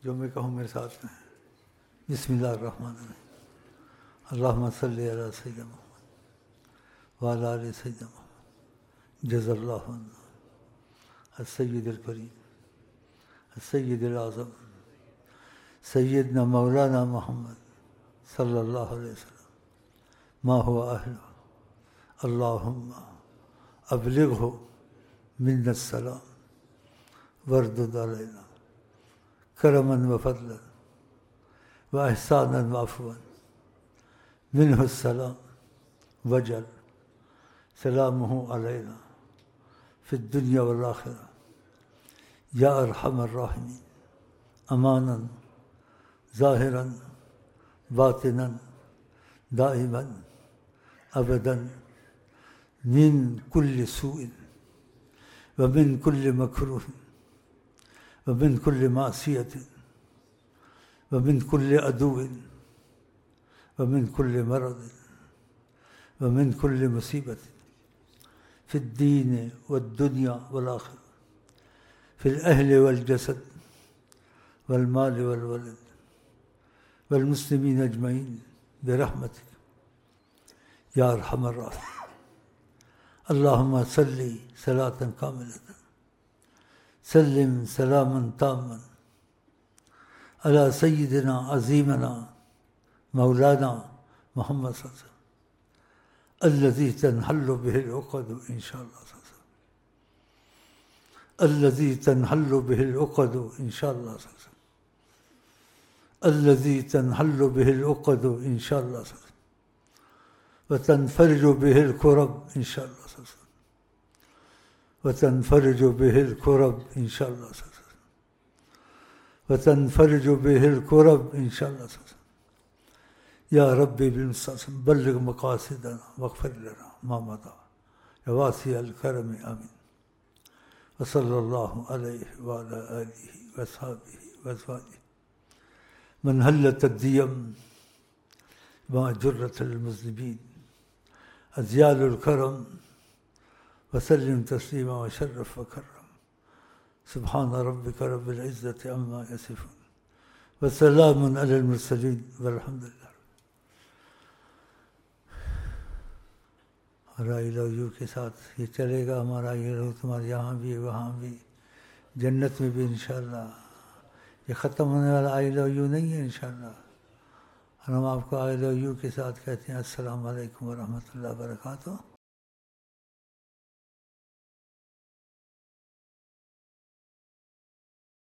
جو میں کہوں میرے ساتھ میں. بسم اللہ الرحمن الرحیم. اللہم صلی علی سیدنا محمد وعلی آل سیدنا محمد. جزا اللہ عنا السید الکریم السید الاعظم سیدنا مولانا محمد صلی اللہ علیہ وسلم ما هو اہلہ اللہم ابلغہ منا السلام وردد علینا کرما وفضلا واحسانا وعفوا منہ السلام وجل سلامہ علینا فی الدنیا والآخرہ یا ارحم الراحمین امانا ظاہرا باطنا دائما ابدا من کل سوء ومن کل مکروہ ومن کل معصیۃ ومن کل عدو ومن کل مرض ومن کل مصیبت فی الدین والدنیا والآخرہ فی الاہل والجسد والمال والولد والمسلمین اجمعین برحمتک یا ارحم الراحمین. اللہم صلی صلاۃ کاملۃ سلم سلاما تاما علی سیدنا عظیمنا مولانا محمد صلی اللہ علیہ وسلم الذی تنحل بہ العقد ان شاء اللہ صلی اللہ علیہ وسلم الذی تنحل بہ العقد ان شاء اللہ صلی اللہ علیہ وسلم الذی تنحل بہ العقد ان شاء اللہ صلی اللہ علیہ وسلم وتنفرج بہ الکرب ان شاء اللہ صلی اللہ علیہ وسلم وتنفرج بہ الکرب ان شاء اللہ صلی اللہ علیہ وسلم وتنفرج بہ الکرب ان شاء اللہ صلی اللہ علیہ وسلم. یا ربی بالمصطفى بلغ مقاصدنا واغفر لنا ما مضى یا واسع الکرم آمین. وصلی اللہ علیہ وعلی آلہ وصحبہ وازواجہ من حلت الدیم مع جرة المذنبین ازیال الکرم وسلم تسلیما وشرف وکرم. سبحان ربک رب العزة عما یصفون وسلام علی المرسلین والحمد للہ. ہمارا آئی لو یو کے ساتھ یہ چلے گا. ہمارا آئی لو تمہارے یہاں بھی وہاں بھی جنت میں بھی انشاءاللہ. یہ ختم ہونے والا آئی لو یو نہیں ہے انشاءاللہ. اور ہم آپ کو آئی لو یو کے ساتھ کہتے ہیں السلام علیکم ورحمۃ اللہ وبرکاتہ.